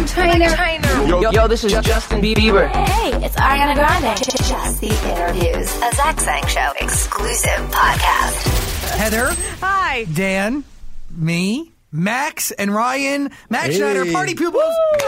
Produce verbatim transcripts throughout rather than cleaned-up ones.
Trainer. Yo, yo, this is Justin Bieber. Hey, it's Ariana Grande. Just the Interviews, a Zach Sang Show exclusive podcast. Heather. Hi. Dan. Me. Max and Ryan. Max Hey. Schneider, party pupils.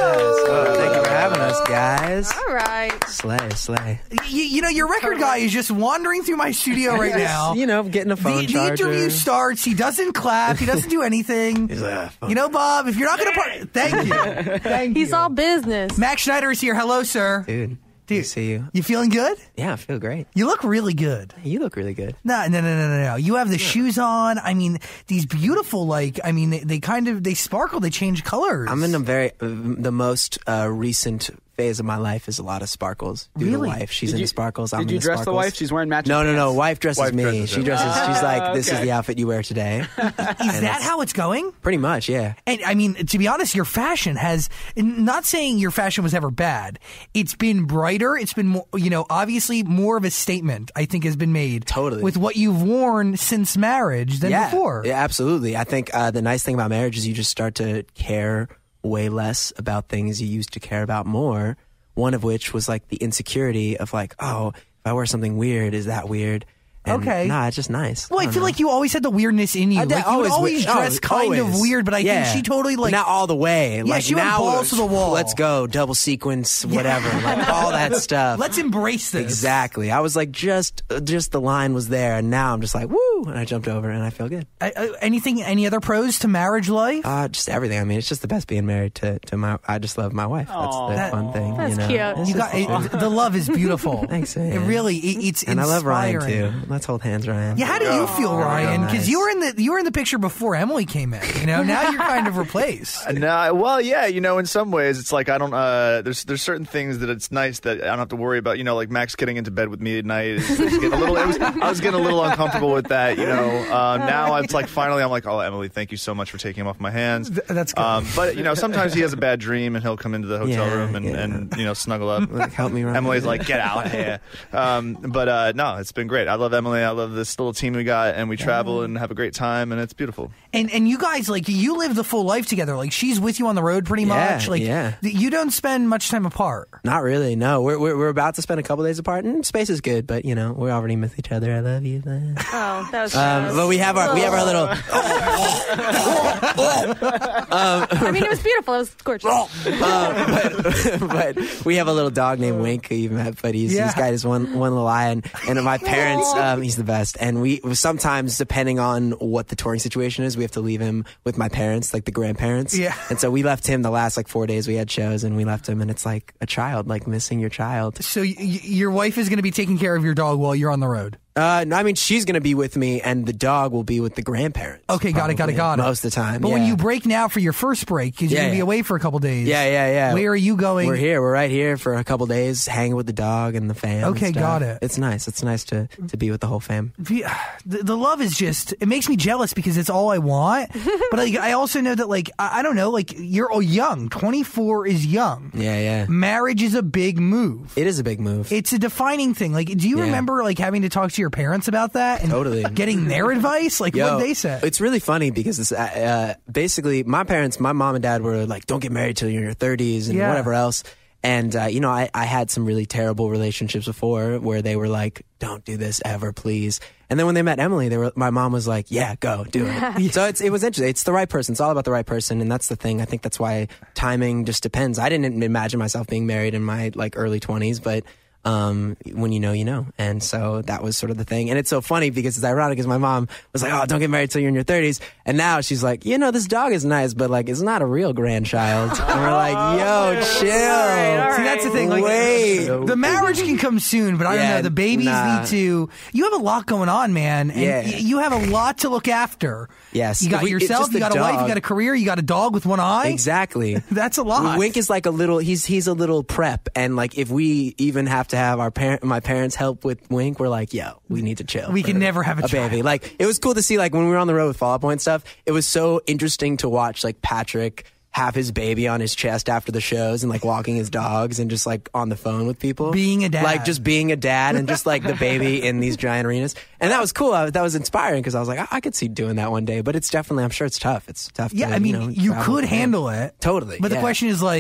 Oh, thank you for having us, guys. All right. Slay, slay. You, you know, your record guy is just wandering through my studio right now. You know, getting a phone The, the charger. interview starts. He doesn't clap. He doesn't do anything. He's like, "Ah, You know, Bob, if you're not going to party, thank you. Thank He's you. all business. Max Schneider is here. Hello, sir. dude, Dude. Dude, see you. You feeling good? Yeah, I feel great. You look really good. You look really good. No, no, no, no, no, no. You have the shoes on. I mean, these beautiful, like, I mean, they, they kind of, they sparkle. They change colors. I'm in a very, uh, the most uh, recent phase of my life is a lot of sparkles. Due to Really? wife. She's Did into you- sparkles. Did I'm you into dress the sparkles. wife? She's wearing matching No, no, no. pants. Wife dresses Wife me. dresses she him. dresses, she's like, this is okay. the outfit you wear today. Is that how it's going? Pretty much, yeah. And I mean, to be honest, your fashion has, not saying your fashion was ever bad. It's been brighter. It's been more, you know, obviously more of a statement, I think, has been made. Totally. With what you've worn since marriage than yeah. before. Yeah, absolutely. I think uh, the nice thing about marriage is you just start to care way less about things you used to care about more. One of which was like the insecurity of like, oh, if I wear something weird, is that weird? And Okay. Nah, it's just nice. Well, I, don't feel know. like you always had the weirdness in you. I did- like, you would always wi- dress oh, kind of always. weird, but I Yeah. think she totally, But like, not all the way. Yeah, like she went now balls it's, to the wall. Let's go, double sequence, whatever, like all that stuff. let's embrace this. Exactly. I was like, just, just the line was there, and now I'm just like, woo, and I jumped over, and I feel good. I, I, anything, any other pros to marriage life? Uh, just everything. I mean, it's just the best being married to, to my. I just love my wife. That's the That- fun thing. That's you know? cute. It's You got just- it, the love is beautiful. Thanks, It man. really, it, it's and I love Ryan inspiring. too. Let's hold hands, Ryan. Yeah, how do you feel, Ryan? Because nice. you were in the you were in the picture before Emily came in. You know, now you're kind of replaced. No, well, yeah, you know, in some ways, it's like I don't. Uh, there's there's certain things that it's nice that I don't have to worry about. You know, like Max getting into bed with me at night. Is, is getting a little. It was, I was getting a little uncomfortable with that. You know, uh, now it's like finally I'm like, oh, Emily, thank you so much for taking him off my hands. Th- that's good. Um, but you know, sometimes he has a bad dream and he'll come into the hotel Yeah, room and, yeah. and you know snuggle up. Like, help me, Ryan. Emily's like, get out of here. Um, but uh, no, it's been great. I love Emily. I love this little team we got, and we travel and have a great time, and it's beautiful. And and you guys, like, you live the full life together. Like, she's with you on the road pretty Yeah, much. Like, yeah. th- you don't spend much time apart. Not really. No, we're, we're we're about to spend a couple days apart, and space is good. But you know, we're already with each other. I love you. Oh, that was Um, gross. but we have our we have our little. I mean, it was beautiful. It was gorgeous. but, but we have a little dog named Wink who you've met, but he's Yeah. he's got his one one little eye, and, and my parents, um, he's the best. And we sometimes, depending on what the touring situation is, we have to leave him with my parents, like the grandparents. Yeah. And so we left him the last like four days we had shows, and we left him, and it's like a child, like missing your child. So y- y- your wife is going to be taking care of your dog while you're on the road. Uh, no, I mean, she's gonna be with me, and the dog will be with the grandparents. Okay, got it, got it, probably, got it. Most of the time. But when yeah. you break now for your first break, because you're Yeah, going to be yeah. away for a couple days. Yeah, yeah, yeah. Where are you going? We're here. We're right here for a couple days, hanging with the dog and the fam. and Okay, stuff. got it. It's nice. It's nice to, to be with the whole fam. The, the love is just, it makes me jealous because it's all I want. But like, I also know that, like, I, I don't know, like, you're all young. twenty-four is young. Yeah, yeah. Marriage is a big move. It is a big move. It's a defining thing. Like, do you Yeah. remember, like, having to talk to your parents about that? And Totally. getting their advice? Like, Yo, what they said? It's really funny because it's, uh, uh, basically my parents, my mom and dad were like, don't get married till you're in your thirties and Yeah. whatever else. And, uh, you know, I, I had some really terrible relationships before where they were like, don't do this ever, please. And then when they met Emily, they were, my mom was like, yeah, go, do it. So it's, it was interesting. It's the right person. It's all about the right person. And that's the thing. I think that's why timing just depends. I didn't imagine myself being married in my like early twenties, but um, when you know, you know. And so that was sort of the thing. And it's so funny because it's ironic because my mom was like, oh, don't get married till you're in your thirties. And now she's like, you know, this dog is nice, but like, it's not a real grandchild. And we're like, yo, chill. See, that's the thing. Like, Wait. the marriage can come soon, but I don't Yeah, know. The babies nah. need to. You have a lot going on, man. And Yeah. y- you have a lot to look after. Yes. You got If we- it's yourself, just you the got a wife, you dog. got a career, you got a dog with one eye. Exactly. That's a lot. Wink is like a little. He's he's a little prep, and like if we even have to have our parent, my parents help with Wink, we're like, yo, we need to chill. We can for never have a child. baby. Like it was cool to see. Like when we were on the road with Fall Out Boy and stuff, it was so interesting to watch. Like Patrick have his baby on his chest after the shows and like walking his dogs and just like on the phone with people. Being a dad. Like just being a dad and just like the baby in these giant arenas. And that was cool. I, that was inspiring because I was like, I, I could see doing that one day. But it's definitely, I'm sure it's tough. It's tough. Yeah, to, I mean, you, know, you travel could with him. handle it. Totally. But the yeah. question is like,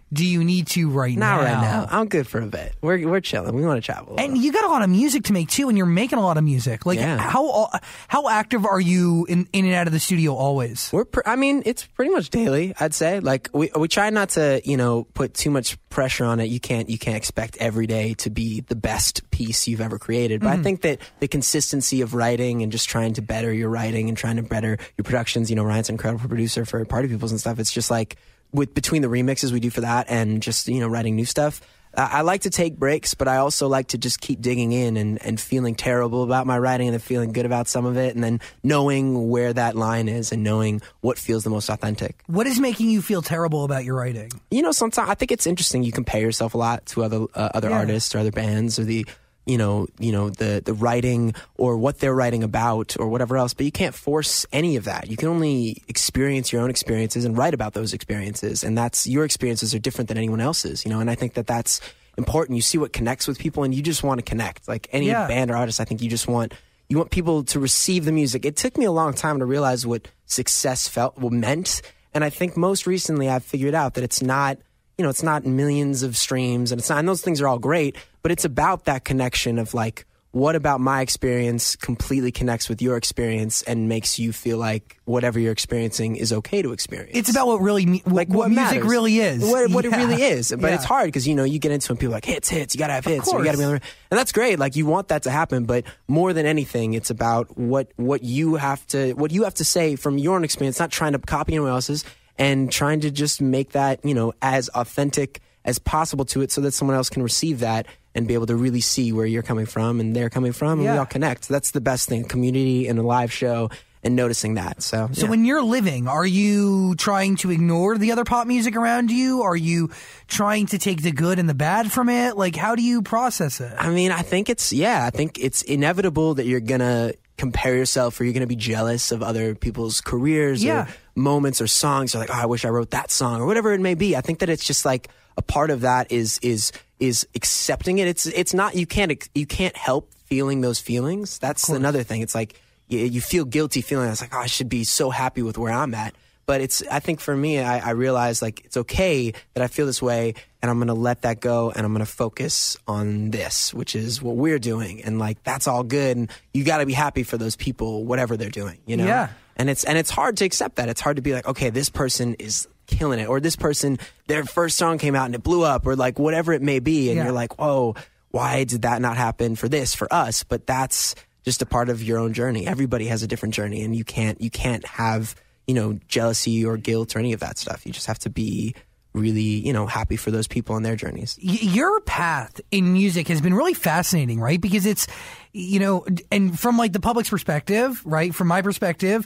do you need to right Not now? right now. I'm good for a bit. We're we're chilling. We want to travel. And you got a lot of music to make too, and you're making a lot of music. Like Yeah. how how active are you in, in and out of the studio always? We're, pr- I mean, it's pretty much daily, I'd say. Like we we try not to, you know, put too much pressure on it. You can't you can't expect every day to be the best piece you've ever created. But Mm-hmm. I think that the consistency of writing and just trying to better your writing and trying to better your productions. You know, Ryan's an incredible producer for Party Peoples and stuff. It's just like with between the remixes we do for that and just, you know, writing new stuff. I, I like to take breaks, but I also like to just keep digging in and, and feeling terrible about my writing and then feeling good about some of it, and then knowing where that line is and knowing what feels the most authentic. What is making you feel terrible about your writing? You know, sometimes I think it's interesting. You compare yourself a lot to other uh, other Yeah. artists or other bands or the, you know, you know the the writing or what they're writing about or whatever else. But you can't force any of that. You can only experience your own experiences and write about those experiences. And that's your experiences are different than anyone else's. You know, and I think that that's important. You see what connects with people, and you just want to connect. Like any Yeah. band or artist, I think you just want. You want people to receive the music. It took me a long time to realize what success felt well, meant, and I think most recently I've figured out that it's not, you know, it's not millions of streams, and it's not. And those things are all great, but it's about that connection of like, what about my experience completely connects with your experience and makes you feel like whatever you're experiencing is okay to experience. It's about what really me- like what, what music matters. really is. What, what Yeah. it really is. But Yeah. it's hard because, you know, you get into it and people are like, hits, hits, you gotta have hits. Or course. you gotta be on the, and that's great. Like you want that to happen, but more than anything, it's about what, what you have to, what you have to say from your own experience, not trying to copy anyone else's and trying to just make that, you know, as authentic as possible to it so that someone else can receive that and be able to really see where you're coming from and they're coming from, and Yeah. we all connect. That's the best thing, community and a live show and noticing that. So, So yeah. when you're living, are you trying to ignore the other pop music around you? Are you trying to take the good and the bad from it? Like, how do you process it? I mean, I think it's, yeah, I think it's inevitable that you're going to compare yourself or you're going to be jealous of other people's careers Yeah. or moments or songs. You're like, oh, I wish I wrote that song or whatever it may be. I think that it's just like a part of that is, is, is accepting it. It's, it's not, you can't, you can't help feeling those feelings. That's another thing. It's like, you, you feel guilty feeling. It's like, oh, I should be so happy with where I'm at. But it's, I think for me, I, I realized like it's okay that I feel this way, and I'm going to let that go, and I'm going to focus on this, which is what we're doing. And like, that's all good. And you got to be happy for those people, whatever they're doing, you know? Yeah. And it's, and it's hard to accept that. It's hard to be like, okay, this person is killing it, or this person, their first song came out and it blew up, or like whatever it may be. And Yeah. you're like, whoa, why did that not happen for this, for us? But that's just a part of your own journey. Everybody has a different journey, and you can't, you can't have, you know, jealousy or guilt or any of that stuff. You just have to be really, you know, happy for those people on their journeys. Y- your path in music has been really fascinating, right? Because it's, you know, and from like the public's perspective, right? From my perspective,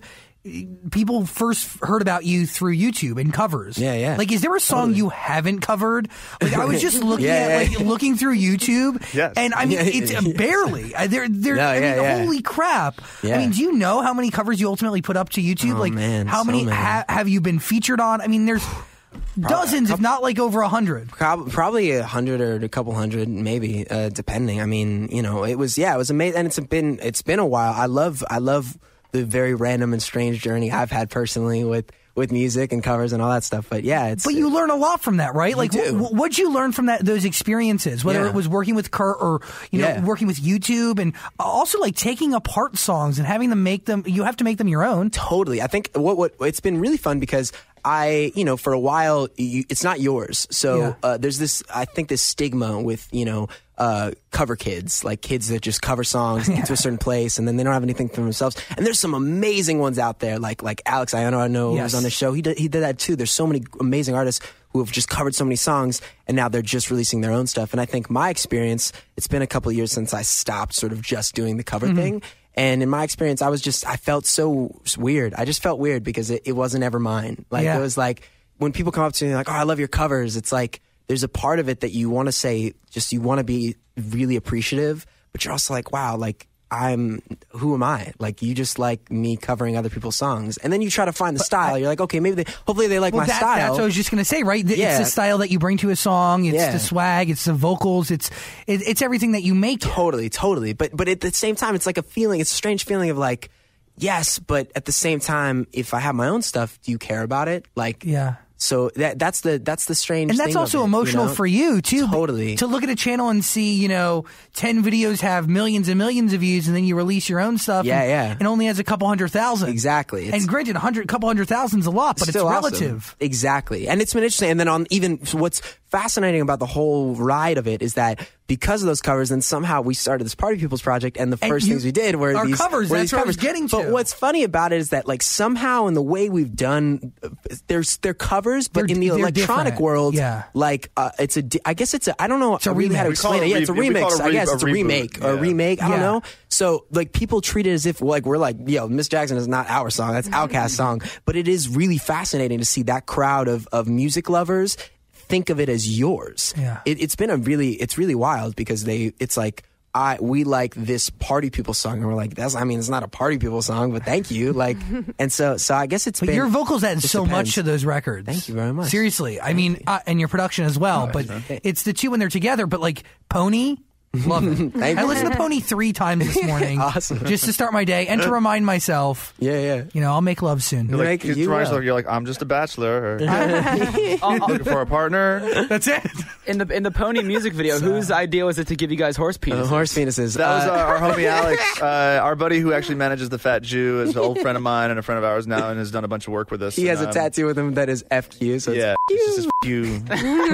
people first heard about you through YouTube and covers. Yeah, yeah. Like, is there a song Totally. you haven't covered? Like, I was just looking Yeah, at, yeah. like, looking through YouTube, Yes. and I mean, Yeah, it's yeah. barely. Uh, There, there. No, I yeah, mean, yeah. holy crap! I Yeah. mean, do you know how many covers you ultimately put up to YouTube? Oh, like, man, how so many many. ha- have you been featured on? I mean, there's dozens, if not like over a hundred. Prob- Probably a hundred or a couple hundred, maybe, uh, depending. I mean, you know, it was, yeah, it was amazing, and it's been, it's been a while. I love, I love the very random and strange journey I've had personally with, with music and covers and all that stuff. But yeah, it's. But you learn a lot from that, right? Like, do. wh- what'd you learn from that? Those experiences, whether Yeah. it was working with Kurt or you know Yeah. working with YouTube, and also like taking apart songs and having them make them. You have to make them your own. Totally. I think what what it's been really fun because I, you know, for a while, you, it's not yours. So Yeah. uh, there's this, I think, this stigma with, you know, uh, cover kids, like kids that just cover songs, get to a certain place, and then they don't have anything for themselves. And there's some amazing ones out there, like like Alex Iono, I know, Yes. was on the show. He did, he did that too. There's so many amazing artists who have just covered so many songs, and now they're just releasing their own stuff. And I think my experience, it's been a couple of years since I stopped sort of just doing the cover thing. And in my experience, I was just, I felt so weird. I just felt weird because it, it wasn't ever mine. Like, Yeah. it was like, when people come up to me like, oh, I love your covers, it's like, there's a part of it that you want to say, just you want to be really appreciative, but you're also like, wow, like, I'm, who am I? Like, you just like me covering other people's songs. And then you try to find the style. You're like, okay, maybe they, hopefully they like Well, my that, style. that's what I was just gonna say, right? The- Yeah. It's the style that you bring to a song. It's Yeah. the swag. It's the vocals. It's it, it's everything that you make. it. Totally, totally. But but at the same time, it's like a feeling. It's a strange feeling of like, yes, but at the same time, if I have my own stuff, do you care about it? Like, Yeah. so that that's the that's the strange And that's thing also of it, emotional you know? for you too. Totally. To look at a channel and see, you know, ten videos have millions and millions of views, and then you release your own stuff. Yeah, and, yeah. and only has a couple hundred thousand. Exactly. It's- and granted, a hundred, couple hundred thousand's a lot, but it's Still awesome. relative. Exactly. And it's been interesting. And then on even what's fascinating about the whole ride of it is that because of those covers, then somehow we started this Party People's project, and the And first you- things we did were our these covers, Were that's these what I covers. was getting to. But what's funny about it is that like somehow in the way we've done, there's they're covers, but They're- in the they're electronic different. world, Yeah. like uh, it's a. di- I guess it's a. I don't know. It's a really how to remix. We call explain it it. a Yeah, it's a re- we call remix. it a I re- guess a it's a reboot. remake or a Yeah. remake. I don't Yeah. know. So like people treat it as if like we're like, yo, Miss Jackson is not our song. That's Outkast's song. But it is really fascinating to see that crowd of of music lovers think of it as yours. Yeah. It, it's been a really, it's really wild because they, it's like, I, we like this Party People song, and we're like, that's, I mean, it's not a Party People song, but thank you. Like, and so, so I guess it's But been. your vocals add just so depends. much to those records. Thank you very much. Seriously, I mean, uh, and your production as well. but it's the two when they're together. But like Pony, love it. Thank I you. listened to Pony three times this morning, Awesome. just to start my day and to remind myself, Yeah, yeah. you know, I'll make love soon. You're like, Like, it's you reminds will. like, you're like, I'm just a bachelor. Or, looking for a partner. That's it. In the in the Pony music video, whose idea was it to give you guys horse penises? The horse penises. That was uh, uh, our homie Alex, uh, our buddy who actually manages the Fat Jew, is an old friend of mine and a friend of ours now, and has done a bunch of work with us. he has and, a um, tattoo with him that is F Q. So Yeah, it's it's just you.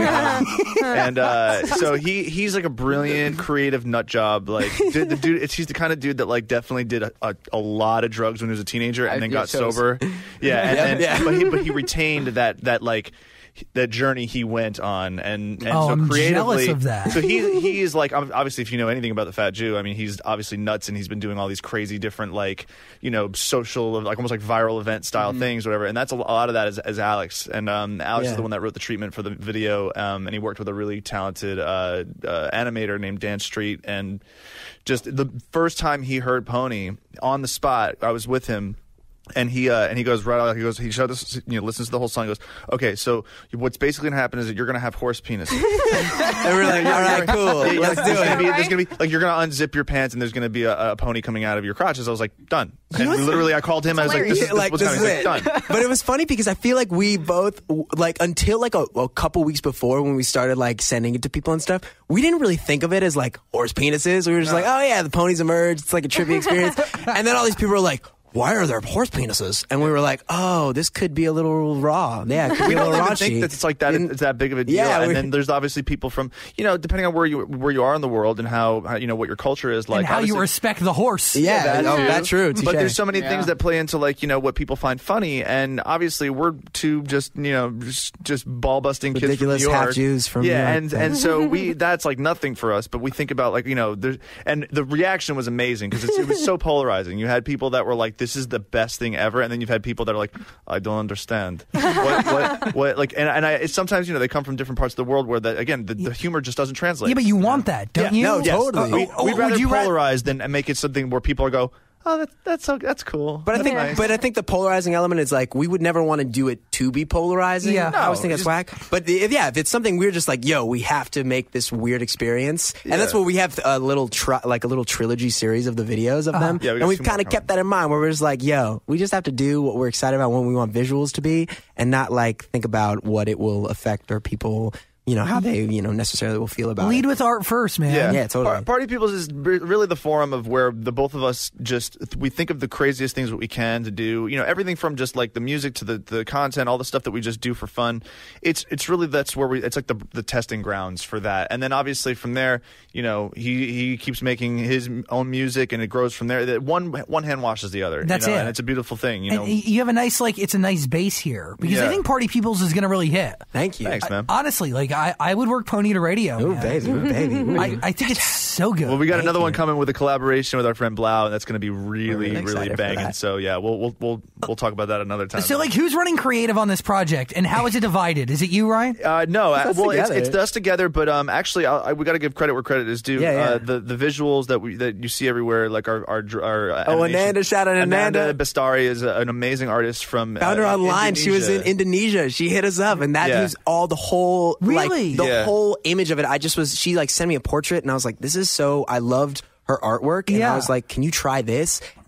and uh, so he he's like a brilliant, creative nut job. Like dude, the dude, it's, he's the kind of dude that like definitely did a, a, a lot of drugs when he was a teenager and I- then yeah, got shows. sober. Yeah, and, and Yeah. but he but he retained that that like. That journey he went on, and, and Oh, so I'm creatively, jealous of that. so he he is like obviously if you know anything about the Fat Jew, I mean he's obviously nuts, and he's been doing all these crazy different like you know social like almost like viral event style things, whatever. And that's a, a lot of that is, is Alex, and um, Alex Yeah. is the one that wrote the treatment for the video, um, and he worked with a really talented uh, uh, animator named Dan Street, and just the first time he heard Pony on the spot, I was with him. And he uh, and he goes right out. He goes. He showed us. You know, listens to the whole song. He goes, okay. So what's basically gonna happen is that you're gonna have horse penis. and we're like, all right, cool. Yeah, Let's do there's Gonna it. be, there's gonna be like you're gonna unzip your pants and there's gonna be a, a pony coming out of your crotches. I was like, done. And we literally, I called him. I was like, this is, this like what's this coming. is He's like, it. done. But it was funny because I feel like we both like until like a, a couple weeks before when we started like sending it to people and stuff, we didn't really think of it as like horse penises. We were just like, oh yeah, the ponies emerged. It's like a trippy experience. And then all these people were like, why are there horse penises? And we were like, oh, this could be a little raw. Yeah, it could be We a little don't even raunchy. think that it's like that. Didn't- It's that big of a deal. Yeah, and we- then there's obviously people from you know, depending on where you where you are in the world and how, how you know what your culture is like. and how you obviously- respect the horse. Yeah, that oh, too. that's true. But Touche. there's so many Yeah. things that play into like you know what people find funny, and obviously we're two just you know just, just ball busting kids Ridiculous from New York. half Jews from New yeah, York. and and so we that's like nothing for us. But we think about like you know there's and the reaction was amazing because it was so polarizing. You had people that were like, "This is the best thing ever," and then you've had people that are like, "I don't understand." what, what what like and and I it's sometimes you know they come from different parts of the world where that again the, the humor just doesn't translate. Yeah, but you want that, don't you? no, Yes. totally. We, Oh, we'd oh, rather would you ra- polarize than make it something where people go, "Oh, that, that's so, that's cool." But I That's think, nice. but I think the polarizing element is like we would never want to do it to be polarizing. Yeah. I always No, think that's just- whack. But if, yeah, if it's something we're just like, yo, we have to make this weird experience, and that's Yeah. what we have a little tri- like a little trilogy series of the videos of them, Yeah, we got and we've two more kind of coming. kept that in mind where we're just like, yo, we just have to do what we're excited about, what we want visuals to be, and not like think about what it will affect or people. You know how they, you know, necessarily will feel about Lead it. with art first, man. Yeah, Yeah, totally. Par- Party Peoples is re- really the forum of where the both of us just we think of the craziest things that we can to do. You know, everything from just like the music to the, the content, all the stuff that we just do for fun. It's it's really that's where we. It's like the the testing grounds for that. And then obviously from there, you know, he he keeps making his own music and it grows from there. That one one hand washes the other. That's you know, it. and it's a beautiful thing. You And know, y- you have a nice, like, it's a nice base here because I Yeah. think Party Peoples is going to really hit. Thank you. thanks, man. Honestly, like, I, I would work Pony to radio. Ooh, man. baby, ooh, baby. Ooh. I, I think it's so good. Well, we got Thank another one you. coming with a collaboration with our friend Blau, and that's going to be really, really really, excited for banging. that. So yeah, we'll we'll we'll we'll talk about that another time. So, like, who's running creative on this project, and how is it divided? Is it you, Ryan? Uh, no, uh, us well, it's, together. it's us together, but um, actually, I, I, we got to give credit where credit is due. Yeah, yeah. Uh, the the visuals that we that you see everywhere, like our our, dr- our uh, Oh, animation- Ananda, shout out Ananda. Ananda Bastari is a, an amazing artist from Found her uh, online. She was in Indonesia. Indonesia. She hit us up, and that Yeah. was all the whole Really? like the Yeah. whole image of it. I just was. She like sent me a portrait, and I was like, "This is so." I loved her artwork, and Yeah. I was like, "Can you try this?"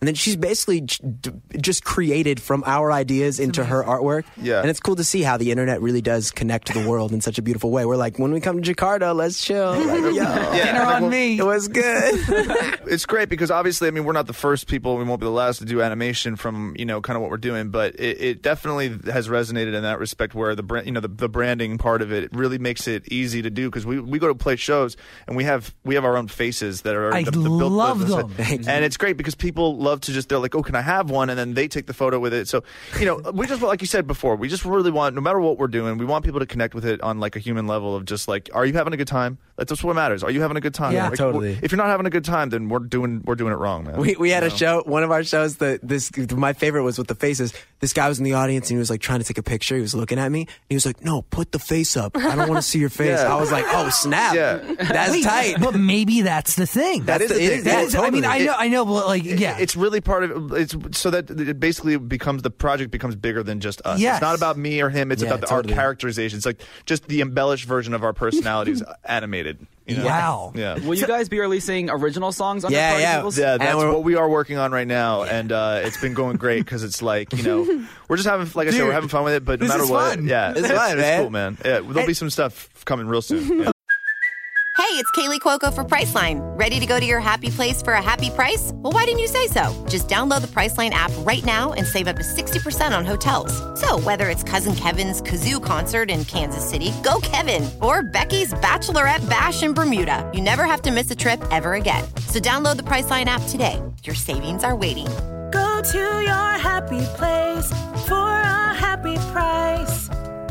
And then she's basically j- d- just created from our ideas into her artwork. Yeah. And it's cool to see how the internet really does connect to the world in such a beautiful way. We're like, when we come to Jakarta, let's chill. Like, yo, Yeah. Dinner on me. it was good. It's great because obviously, I mean, we're not the first people. We won't be the last to do animation from, you know, kind of what we're doing. But it, it definitely has resonated in that respect where the brand, you know, the, the branding part of it really makes it easy to do because we, we go to play shows and we have we have our own faces that are I the, the built love business. them. And it's great because people love to just, they're like, oh, can I have one? And then they take the photo with it. So, you know, we just, like you said before, we just really want, no matter what we're doing, we want people to connect with it on like a human level of just like, are you having a good time? That's what matters. Are you having a good time? Yeah, Like, totally. If you're not having a good time, then we're doing we're doing it wrong, man. We, we had You a know? show, one of our shows, that this, my favorite was with the faces. This guy was in the audience and he was like trying to take a picture. He was looking at me. And he was like, no, put the face up. I don't want to see your face. Yeah. I was like, oh, snap. Yeah. That's Wait, tight. But maybe that's the thing. That is the it thing. is- That yeah, is- I mean, I totally. know, I know, but like, yeah. It's really part of it's so that it basically becomes the project becomes bigger than just us. Yes. It's not about me or him. It's Yeah, about the, totally. our characterization. It's like just the embellished version of our personalities animated. You know? Wow. Yeah. Will you guys be releasing original songs under Yeah, Party yeah. Peoples? Yeah, And that's we're- what we are working on right now, and uh, it's been going great because it's like you know we're just having like I said Dude, we're having fun with it, but no this matter is what, fun. yeah, It's fun, man. cool, man. Yeah, there'll be some stuff coming real soon. Yeah. Hey, it's Kaylee Cuoco for Priceline. Ready to go to your happy place for a happy price? Well, why didn't you say so? Just download the Priceline app right now and save up to sixty percent on hotels. So whether it's Cousin Kevin's Kazoo Concert in Kansas City, go Kevin, or Becky's Bachelorette Bash in Bermuda, you never have to miss a trip ever again. So download the Priceline app today. Your savings are waiting. Go to your happy place for a happy price.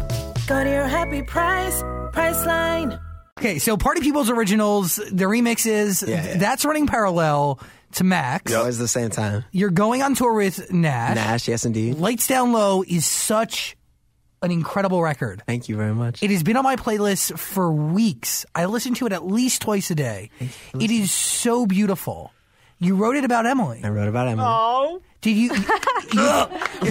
Go to your happy price, Priceline. Okay, so Party People's Originals, the remixes, Yeah, yeah. that's running parallel to Max. Always the same time. You're going on tour with Nash. Nash, yes, indeed. Lights Down Low is such an incredible record. Thank you very much. It has been on my playlist for weeks. I listen to it at least twice a day. It is so beautiful. You wrote it about Emily. I wrote about Emily. Did you? you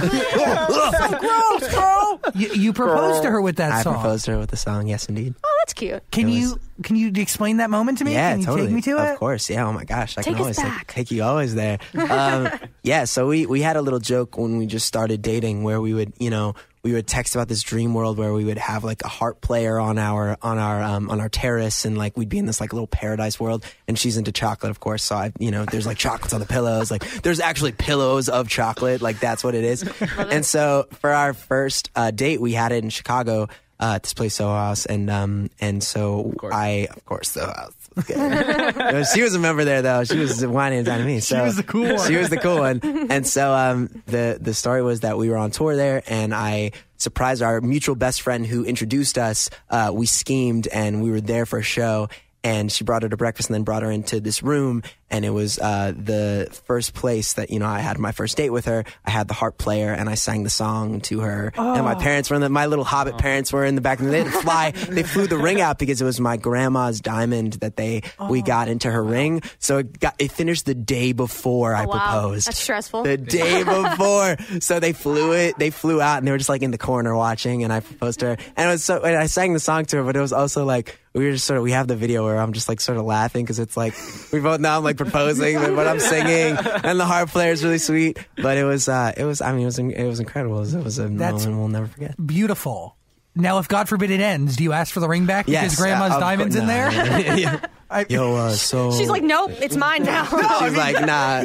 so gross, bro. You, you proposed to her with that I song. proposed to her with the song, yes, indeed. Oh, that's cute. Can It you was- can you explain that moment to me? Yeah, can you totally. take me to it? Of course, yeah. Oh my gosh, I Take can us always take, back. take you always there. Um, yeah, so we we had a little joke when we just started dating, where we would, you know, we would text about this dream world where we would have like a harp player on our on our um, on our terrace, and like we'd be in this like little paradise world. And she's into chocolate, of course. So I, you know, there's like chocolates on the pillows. Like there's actually pillows of chocolate. Like that's what it is. And so for our first uh, date, we had it in Chicago. Uh, at this place, Soho House, and um, and so I, of course, Soho House. Okay. She was a member there, though. She was whining and dining me. So She was the cool one. She was the cool one. And so um, the the story was that we were on tour there, and I surprised our mutual best friend who introduced us. Uh, we schemed, and we were there for a show. And she brought her to breakfast and then brought her into this room. And it was uh, the first place that, you know, I had my first date with her. I had the harp player and I sang the song to her. Oh. And my parents were in the, my little Hobbit parents were in the back. And they didn't fly. They flew the ring out because it was my grandma's diamond that they, Oh. we got into her ring. So it got, it finished the day before I Oh, wow. proposed. That's stressful. The day before. So they flew it, they flew out and they were just like in the corner watching, and I proposed to her. And it was so, and I sang the song to her, but it was also like, we were just sort of, we have the video where I'm just like sort of laughing because it's like, we both now I'm like proposing, but, but I'm singing, and the harp player is really sweet. But it was, uh, it was, I mean, it was, it was incredible. It was, it was a That's- moment we'll never forget. Beautiful. Now, if God forbid it ends, do you ask for the ring back because Yes, Grandma's uh, of diamonds course- in nah, there? yeah. I- Yo, uh, so She's like, nope, it's mine now. she's like, nah.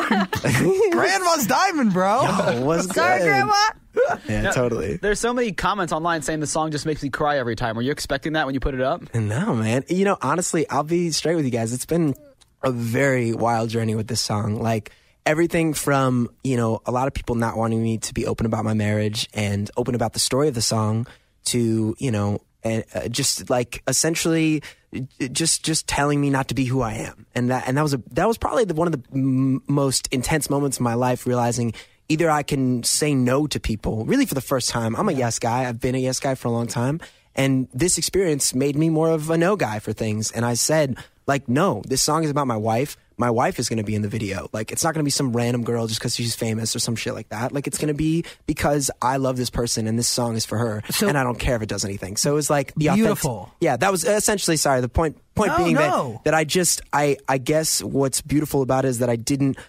Grandma's diamond, bro. Oh, what's Sorry, good? Grandma. Yeah, totally. There's so many comments online saying the song just makes me cry every time. Were you expecting that when you put it up? No, man. You know, honestly, I'll be straight with you guys. It's been a very wild journey with this song. Like, everything from, you know, a lot of people not wanting me to be open about my marriage and open about the story of the song to, you know, and uh, just like essentially just just telling me not to be who I am. And that and that was a that was probably the, one of the m- most intense moments of my life, realizing either I can say no to people, really for the first time. I'm a yes guy. I've been a yes guy for a long time. And this experience made me more of a no guy for things. And I said, like, no, this song is about my wife. My wife is going to be in the video. Like, it's not going to be some random girl just because she's famous or some shit like that. Like, it's going to be because I love this person and this song is for her. So- and I don't care if it does anything. So it was like the authentic- Beautiful. Yeah, that was essentially, sorry, the point point No, being no. that, that I just, I, I guess what's beautiful about it is that I didn't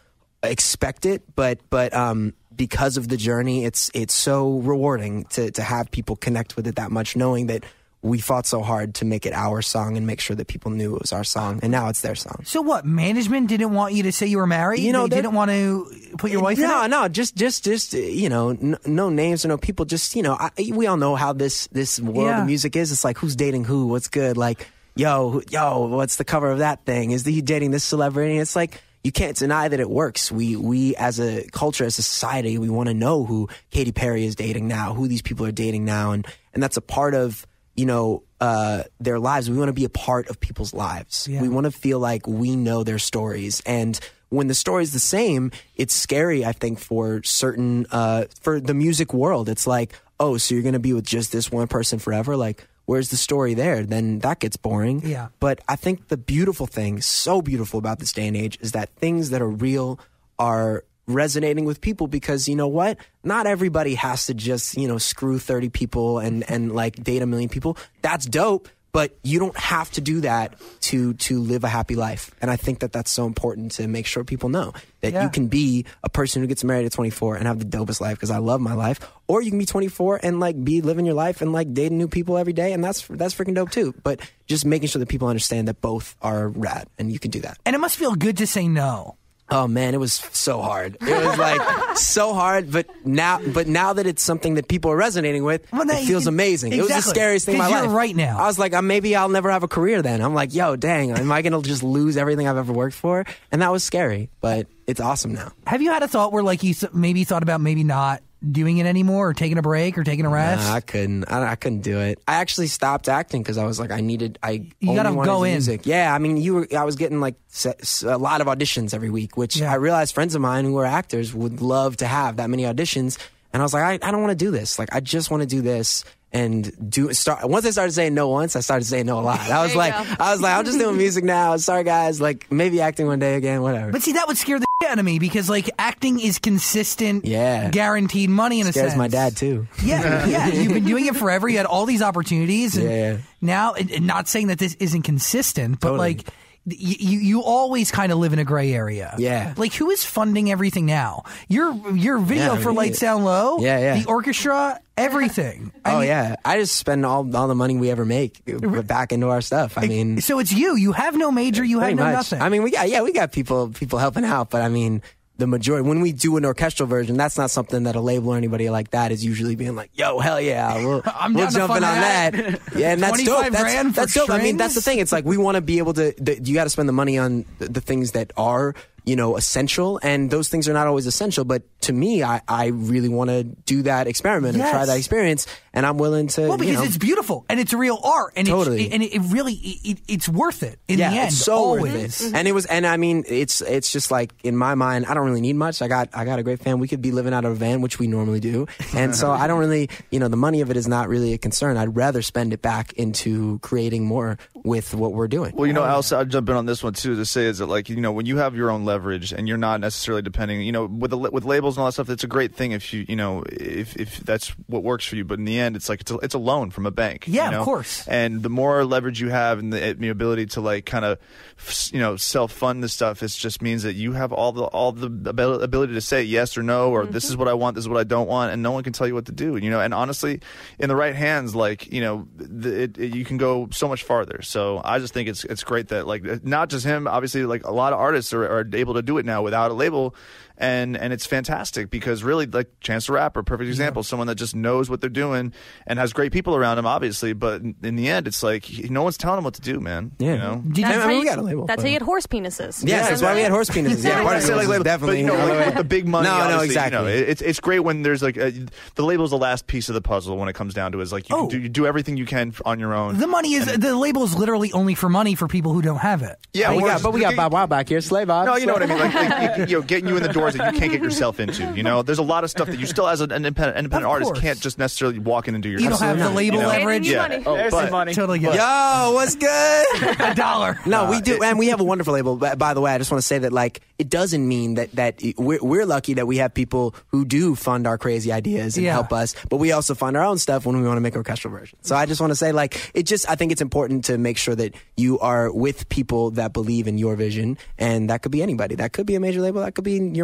expect it, but but um, because of the journey, it's it's so rewarding to to have people connect with it that much, knowing that we fought so hard to make it our song and make sure that people knew it was our song, and now it's their song. So what? Management didn't want you to say you were married? You know, they didn't want to put your wife in no, it? No, just, just, just, you know, n- no names or no people. Just, you know, I, we all know how this this world Yeah. of music is. It's like, who's dating who? What's good? Like, yo, who- yo, what's the cover of that thing? Is he dating this celebrity? It's like, you can't deny that it works. We, we as a culture, as a society, we want to know who Katy Perry is dating now, who these people are dating now, and and that's a part of, you know, uh, their lives. We want to be a part of people's lives. Yeah. We want to feel like we know their stories. And when the story is the same, it's scary, I think, for certain, uh, for the music world. It's like, oh, so you're going to be with just this one person forever? Like, where's the story there? Then that gets boring. Yeah. But I think the beautiful thing, so beautiful about this day and age, is that things that are real are resonating with people, because you know what? Not everybody has to just, you know, screw thirty people and, and like date a million people. That's dope, but you don't have to do that to, to live a happy life. And I think that that's so important to make sure people know that Yeah. you can be a person who gets married at twenty-four and have the dopest life, because I love my life, or you can be twenty-four and like be living your life and like dating new people every day. And that's, that's freaking dope too. But just making sure that people understand that both are rad and you can do that. And it must feel good to say no. Oh man, it was so hard. It was like so hard, but now, but now that it's something that people are resonating with, Well, now it you feels can- amazing. It was the exactly. scariest thing in my 'Cause you're life. right now. I was like, uh, maybe I'll never have a career then. I'm like, yo, dang, am I gonna just lose everything I've ever worked for? And that was scary, but it's awesome now. Have you had a thought where like you th- maybe thought about maybe not doing it anymore, or taking a break, or taking a rest? Nah, I couldn't. I, I couldn't do it. I actually stopped acting because I was like, I needed. I You only gotta wanted go in. music. Yeah, I mean, you were. I was getting like se- a lot of auditions every week, which Yeah. I realized friends of mine who are actors would love to have that many auditions. And I was like, I, I don't want to do this. Like, I just want to do this and do start. Once I started saying no once, I started saying no a lot. I was you like, go. I was like, I'm just doing music now. Sorry guys, like maybe acting one day again, whatever. But see, that would scare the shit out of me, because like acting is consistent, Yeah. guaranteed money in a Scares sense. my dad too. Yeah, yeah. You've been doing it forever. You had all these opportunities, and Yeah, yeah. now, and, and not saying that this isn't consistent, but Totally. like. You, you you always kind of live in a gray area. Yeah. Like, who is funding everything now? Your your video Yeah, for yeah. Light Sound Low. Yeah, yeah. The orchestra, everything. I Oh mean, yeah, I just spend all all the money we ever make back into our stuff. I mean, So it's you. You have no major. You have pretty no much. nothing. I mean, we got yeah, we got people people helping out, but I mean, the majority when we do an orchestral version, that's not something that a label or anybody like that is usually being like, "Yo, hell yeah, we'll, I'm we'll down to jump in fund on that. that." Yeah, and that's dope. twenty-five grand That's, for that's dope. I mean, that's the strings? thing. It's like we want to be able to. The, you got to spend the money on the, the things that are, you know, essential, and those things are not always essential. But to me, I, I really want to do that experiment and try Yes. that experience, and I'm willing to. well, you because know, it's beautiful and it's real art, and Totally. it's, and it, it really it, it's worth it in yeah, the end. it's so always. worth it. And it was, and I mean, it's it's just like in my mind, I don't really need much. I got I got a great fan. We could be living out of a van, which we normally do, and so I don't really, you know, the money of it is not really a concern. I'd rather spend it back into creating more with what we're doing. Well, you know, I'll, I'll jump in on this one too to say is that, like, you know, when you have your own leverage and you're not necessarily depending, you know, with the, with labels and all that stuff, it's a great thing if you, you know, if if that's what works for you. But in the end, it's like it's a, it's a loan from a bank. Yeah, you know? of course. And the more leverage you have and the, the ability to like kind of, you know, self fund this stuff, it just means that you have all the all the abil- ability to say yes or no, or this is what I want, this is what I don't want, and no one can tell you what to do. You know, and honestly, in the right hands, like, you know, the, it, it, you can go so much farther. So I just think it's it's great that, like, not just him, obviously, like a lot of artists are, are able to do it now without a label. And and it's fantastic because really, like Chance the Rapper, perfect example, someone that just knows what they're doing and has great people around him, obviously. But in, in the end, it's like no one's telling him what to do, man. Yeah. You know? Did you- That's, I how, mean, we you, got a label, that's but- how you get horse penises. Yes, that's why we had horse penises. Yeah, Why did I say like label? definitely. But, you know, on the like, way. with the big money. No, no, obviously, exactly. You know, it, it's it's great when there's like a, the label's the last piece of the puzzle when it comes down to it. Is like you, Oh. can do, you do everything you can on your own. The money is the label is literally only for money for people who don't have it. yeah, But we or got, just but we got get- Bob Wow back here, Slave Bob. No, you know what I mean. Like, like you, you know, getting you in the doors that you can't get yourself into. You know, there's a lot of stuff that you still, as an independent, independent Of artist, course. can't just necessarily walk in and do your. You don't have the Absolutely label not. You know? leverage. Yeah. Money. Oh, there's but- some money. Totally get it. Yo, what's good? A dollar. No, we do, and we have a wonderful label. By by the way, I just want to say that, like, it doesn't mean that that we're, we're lucky that we have people who do fund our crazy ideas and Yeah. help us, but we also fund our own stuff when we want to make orchestral versions. So I just want to say, like, it just I think it's important to make sure that you are with people that believe in your vision, and that could be anybody. That could be a major label. That could be your mom.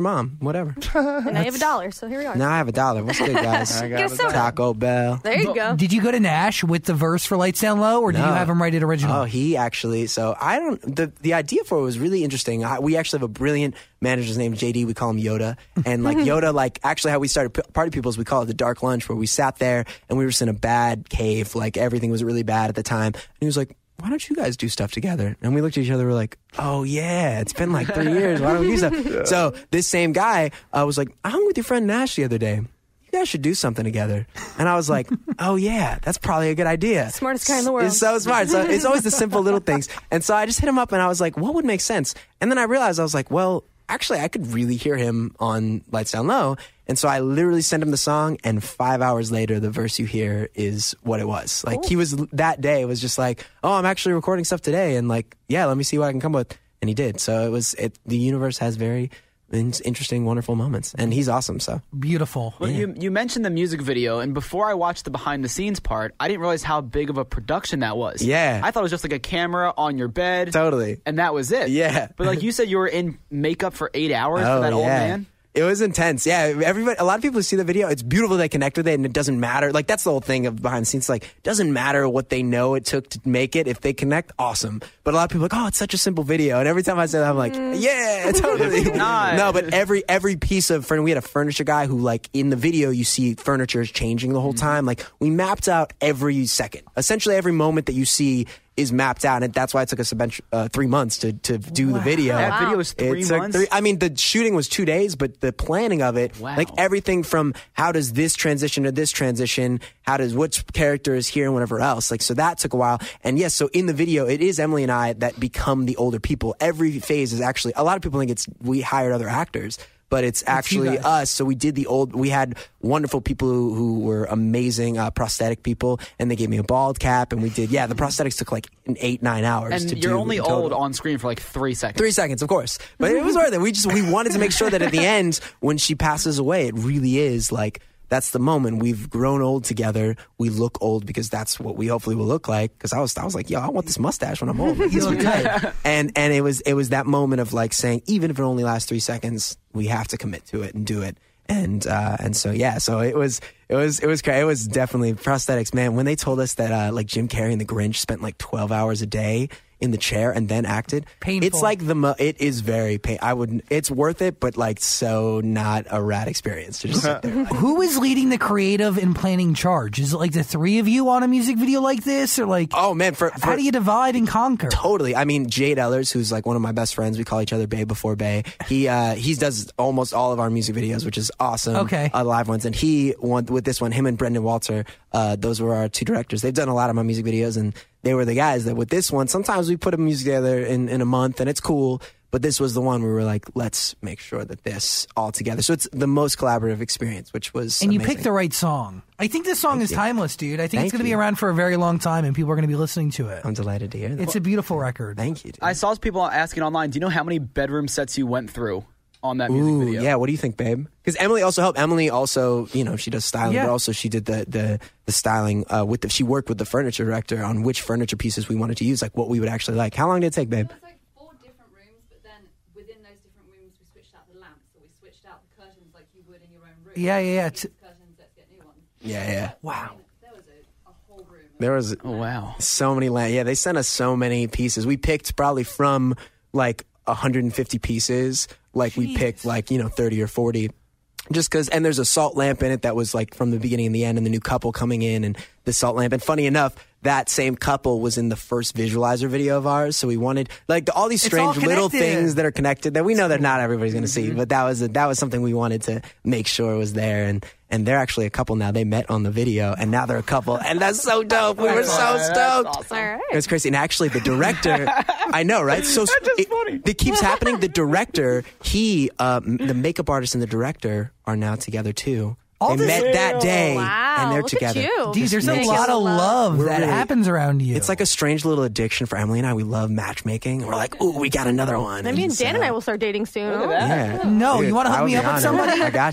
mom. Whatever. And now you have a dollar, so here we are. Now I have a dollar. What's good, guys? I Get a got soda. Taco Bell. There you go. Did you go to Nash with the verse for Lights Down Low, or did No. you have him write it original? Oh, he actually. So I don't. The the idea for it was really interesting. I, we actually have a brilliant manager's name, J D. We call him Yoda, and like Yoda, like actually how we started P- Party People is we call it the dark lunch, where we sat there and we were just in a bad cave, like everything was really bad at the time. And he was like, "Why don't you guys do stuff together?" And we looked at each other, we're like, "Oh yeah, it's been like three years. Why don't we do stuff?" Yeah. So this same guy uh, was like, "I hung with your friend Nash the other day. You guys should do something together." And I was like, oh yeah, that's probably a good idea. Smartest guy in the world. It's so smart. So it's always the simple little things. And so I just hit him up and I was like, what would make sense? And then I realized I was like, well, actually I could really hear him on Lights Down Low. And so I literally sent him the song, and five hours later, the verse you hear is what it was. Like, he was, that day, was just like, oh, I'm actually recording stuff today. And like, yeah, let me see what I can come with. And he did. So it was, it, the universe has very in- interesting, wonderful moments. And he's awesome, so. Beautiful. Well, you you mentioned the music video, and before I watched the behind the scenes part, I didn't realize how big of a production that was. Yeah. I thought it was just like a camera on your bed. Totally. And that was it. Yeah. But like you said, you were in makeup for eight hours Oh, for that yeah. old man. It was intense. Yeah, everybody. A lot of people who see the video, it's beautiful they connect with it, and it doesn't matter. Like, that's the whole thing of behind the scenes. Like, it doesn't matter what they know it took to make it. If they connect, awesome. But a lot of people are like, oh, it's such a simple video. And every time I say that, I'm like, yeah, totally. not. No, but every every piece of furniture, we had a furniture guy who, like, in the video, you see furniture is changing the whole time. Like, we mapped out every second. Essentially, every moment that you see is mapped out, and that's why it took us a bunch, uh, three months to to do the video. That video was three It took months? three- I mean, the shooting was two days, but the planning of it, Wow. like everything from how does this transition to this transition, how does which character is here and whatever else. Like, so that took a while. And yes, so in the video, it is Emily and I that become the older people. Every phase is actually, a lot of people think it's we hired other actors, but it's actually guys. us. So we did the old, we had wonderful people who, who were amazing uh, prosthetic people, and they gave me a bald cap, and we did, yeah, the prosthetics took like an eight, nine hours to And do. you're only in total. old on screen for like three seconds. Three seconds, of course. But it was worth it. We just we wanted to make sure that at the end, when she passes away, it really is like that's the moment. We've grown old together. We look old because that's what we hopefully will look like. Because I was I was like, yo, I want this mustache when I'm old. You look good. And and it was it was that moment of like saying, even if it only lasts three seconds, we have to commit to it and do it. And uh, and so yeah, so it was it was it was crazy. It was definitely prosthetics, man. When they told us that uh, like Jim Carrey and The Grinch spent like twelve hours a day in the chair and then acted, Painful. it's like the mo- it is very pain. I would it's worth it, but like so not a rad experience to just sit there. Who is leading the creative and planning charge? Is it like the three of you on a music video like this, or like Oh man, for, for how do you divide and conquer? Totally. I mean, Jade Ellers, who's like one of my best friends, we call each other Bae before Bae. He uh, he does almost all of our music videos, which is awesome. Okay. Uh, live ones, and he won with this one. Him and Brendan Walter, uh, those were our two directors. They've done a lot of my music videos, and they were the guys that with this one. Sometimes we put a music together in in a month, and it's cool. But this was the one where we were like, let's make sure that this all together. So it's the most collaborative experience, which was And you amazing. picked the right song. I think this song Thank is you. timeless, dude. I think Thank it's going to be you. around for a very long time, and people are going to be listening to it. I'm delighted to hear that. It's a beautiful record. Thank you. Dude. I saw people asking online, do you know how many bedroom sets you went through on that music Ooh, video? yeah. What do you think, babe? Because Emily also helped. Emily also, you know, she does styling, Yeah. but also she did the the the styling uh, with the. She worked with the furniture director on which furniture pieces we wanted to use, like what we would actually like. How long did it take, babe? It was like four different rooms, but then within those different rooms, we switched out the lamps, so we switched out the curtains like you would in your own room. Yeah, yeah, yeah. Let's get curtains, let's get new ones. Yeah, yeah. Wow. There was a, a whole room. of- There was Oh, wow. so many. La- yeah, they sent us so many pieces. We picked probably from like one hundred fifty pieces. Like we picked like you know thirty or forty. Just because, and there's a salt lamp in it that was like from the beginning and the end, and the new couple coming in, and the salt lamp. And funny enough, that same couple was in the first visualizer video of ours. So we wanted like all these It's all strange little connected. things that are connected that we know that not everybody's going to see, but that was a, that was something we wanted to make sure was there. And and they're actually a couple now. They met on the video, and now they're a couple, and that's so dope. We were so stoked. All right. It was crazy. And actually, the director, I know, right? So it, it keeps happening. The director, he, uh, m- the makeup artist and the director are now together too. All they this- met that day, Wow, and they're look together. at you. Dude, there's a makes lot it- of love We're that really- happens around you. It's like a strange little addiction for Emily and I. We love matchmaking. We're like, ooh, we got another one. I mean, And Dan so- and I will start dating soon. Look at that. Yeah. No, Dude, you wanna hook I would me be up with honored. somebody? I got you.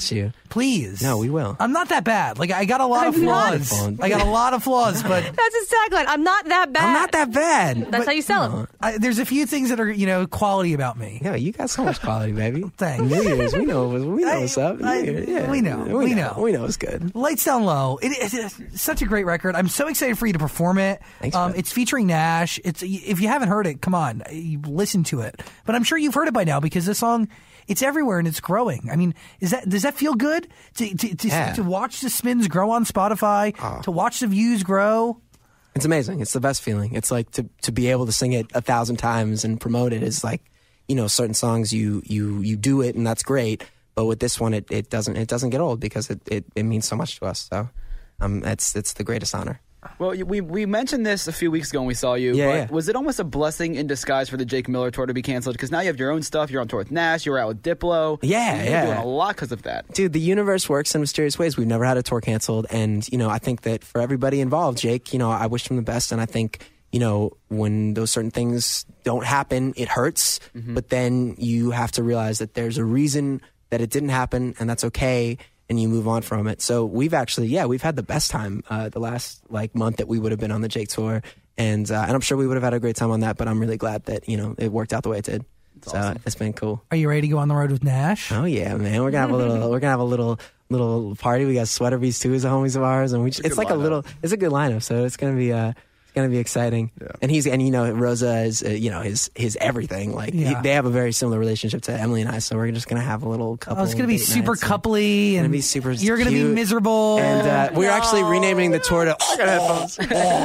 Please. No, we will. I'm not that bad. Like, I got a lot of I'm not. flaws. I got a lot of flaws, but That's his tagline. I'm not that bad. I'm not that bad. That's But- how you sell them. I, there's a few things that are, you know, quality about me. Yeah, you got so much quality, baby. Thanks. New Year's, we know, we know I- what's up. I- New Year's, yeah. we know, we know. we know it's good. Lights Down Low. It is it's such a great record. I'm so excited for you to perform it. Thanks, um, man. it's featuring Nash. It's if you haven't heard it, come on, you listen to it. But I'm sure you've heard it by now because this song, it's everywhere and it's growing. I mean, is that does that feel good to to, to, Yeah. to watch the spins grow on Spotify, to watch the views grow? It's amazing. It's the best feeling. It's like to to be able to sing it a thousand times and promote it is like, you know, certain songs you you you do it and that's great. But with this one, it, it doesn't it doesn't get old because it, it, it means so much to us. So, um, it's it's the greatest honor. Well, you- we we mentioned this a few weeks ago when we saw you. Yeah, but yeah. was it almost a blessing in disguise for the Jake Miller tour to be canceled? Because now you have your own stuff. You're on tour with Nash. You're out with Diplo. Yeah, You're yeah. doing a lot because of that. Dude, the universe works in mysterious ways. We've never had a tour canceled, and you know, I think that for everybody involved, Jake, you know, I wish him the best, and I think, you know, when those certain things don't happen, it hurts, but then you have to realize that there's a reason that it didn't happen, and that's okay, and you move on from it. So we've actually, yeah, we've had the best time uh, the last like month that we would have been on the Jake tour, and uh, and I'm sure we would have had a great time on that. But I'm really glad that, you know, it worked out the way it did. so awesome. It's been cool. Are you ready to go on the road with Nash? Oh yeah, man, we're gonna have a little, we're gonna have a little little party. We got Sweater Beast too, is a homies of ours, and we just, It's a it's good like a lineup. little, it's a good lineup. So it's gonna be uh it's gonna be exciting. Yeah. And he's and you know Rosa is uh, you know his his everything. Like he- Yeah. they have a very similar relationship to Emily and I. So we're just gonna have a little couple. Oh, it's gonna be date super nights and- coupley, and gonna be super You're gonna be cute. miserable. And uh, we're actually renaming the tour to. headphones.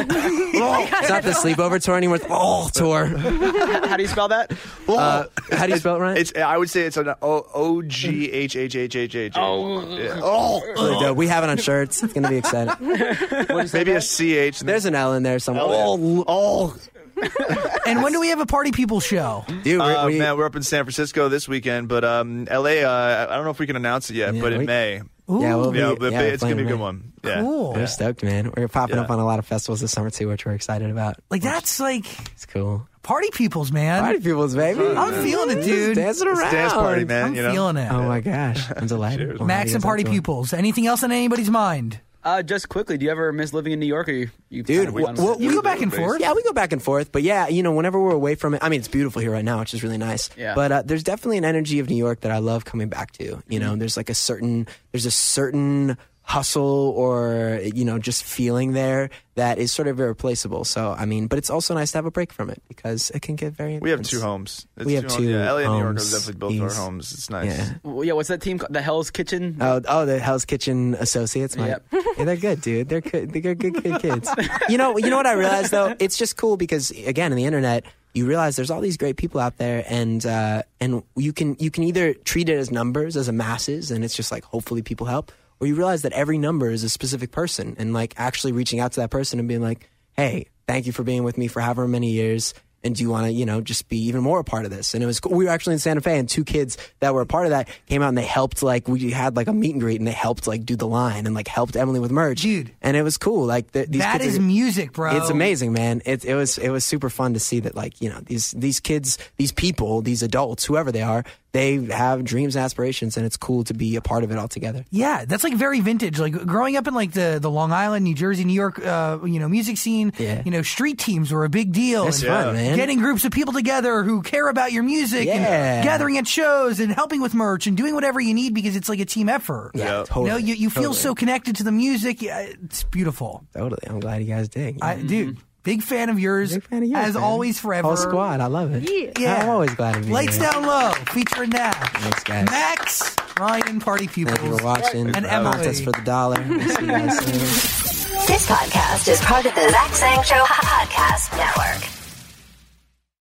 It's not the sleepover tour anymore. It's the Oh tour. How do you spell that? Uh, how do you spell it, Ryan? It's I would say it's an O O G H H H H H. Oh. Yeah. Oh. Really dope. We have it on shirts. It's gonna be exciting. Maybe a C H. There's an L in there somewhere. Oh. Oh. And when do we have a Party People show? Dude, we're, Uh, we, man, we're up in San Francisco this weekend, but um, L A. Uh, I don't know if we can announce it yet, Yeah, but in we- May. Ooh, yeah, we'll be, Yeah, but yeah, it's gonna be a playing good May. one. Yeah. cool. We're stoked, man. We're popping Yeah. up on a lot of festivals this summer too, which we're excited about. Like that's like It's cool. Party Peoples, man. Party peoples, baby. I'm feeling it, dude. Dancing around. It's a dance party, man. I'm you know? feeling it. Oh my gosh, I'm delighted. Well, Max how and do you Party guys like Pupils. Anything else on anybody's mind? Uh, just quickly, do you ever miss living in New York? Or you, you Dude, kind of well, done with well, it? You we- go back and forth. Yeah, we go back and forth, but yeah, you know, whenever we're away from it, I mean, it's beautiful here right now, which is really nice. Yeah. But uh, there's definitely an energy of New York that I love coming back to. You know, there's like a certain, there's a certain hustle or you know just feeling there that is sort of irreplaceable. So I mean, but it's also nice to have a break from it because it can get very. We have intense. two homes. It's We have homes. two Yeah, L A and New York are homes. definitely both our These- homes. It's nice. Yeah. Well, yeah, what's that team called? The Hell's Kitchen? Oh, oh, the Hell's Kitchen Associates. My, Yep. yeah, they're good, dude. They're good. They're good, good kids. You know, you know what I realized though? It's just cool because again, in the internet, you realize there's all these great people out there, and uh, and you can you can either treat it as numbers, as a masses, and it's just like hopefully people help, or you realize that every number is a specific person, and like actually reaching out to that person and being like, hey, thank you for being with me for however many years. And do you want to, you know, just be even more a part of this? And it was cool. We were actually in Santa Fe, and two kids that were a part of that came out and they helped. Like we had like a meet and greet, and they helped like do the line and like helped Emily with merch, Dude. And it was cool. Like the, these That kids is are- music, bro. It's amazing, man. It it was it was super fun to see that, like, you know, these these kids, these people, these adults, whoever they are, they have dreams and aspirations, and it's cool to be a part of it all together. Yeah, that's like very vintage. Like growing up in like the, the Long Island, New Jersey, New York, uh, you know, music scene. Yeah. You know, street teams were a big deal. That's And fun, man. Getting groups of people together who care about your music Yeah. and gathering at shows and helping with merch and doing whatever you need because it's like a team effort. Yeah, Yeah. totally. You know, you, you feel Totally. so connected to the music. Yeah, it's beautiful. Totally. I'm glad you guys dig. I, dude, big fan of yours. Big fan of yours, as man. always, forever. Whole squad. I love it. Yeah. Yeah. I'm always glad to be Lights here. Down Low, featuring Nash. Thanks, guys. Max, Ryan, Party People. Thank you for watching. And Contest Emily. for the dollar. We'll see you guys soon. This podcast is part of the Zach Sang Show podcast.